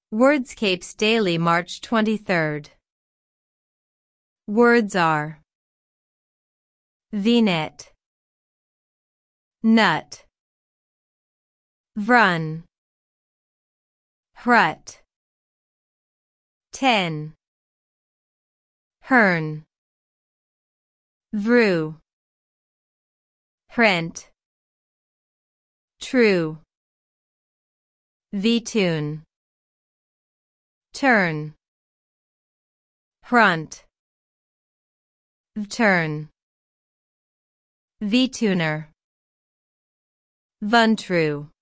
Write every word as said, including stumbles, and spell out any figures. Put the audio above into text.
Wordscapes Daily, March twenty-third. Words are v-net, nut, vrun, hrut, ten, hern, vru, hrent, true, vtune, turn, hrunt, vturn, vtuner, vuntru.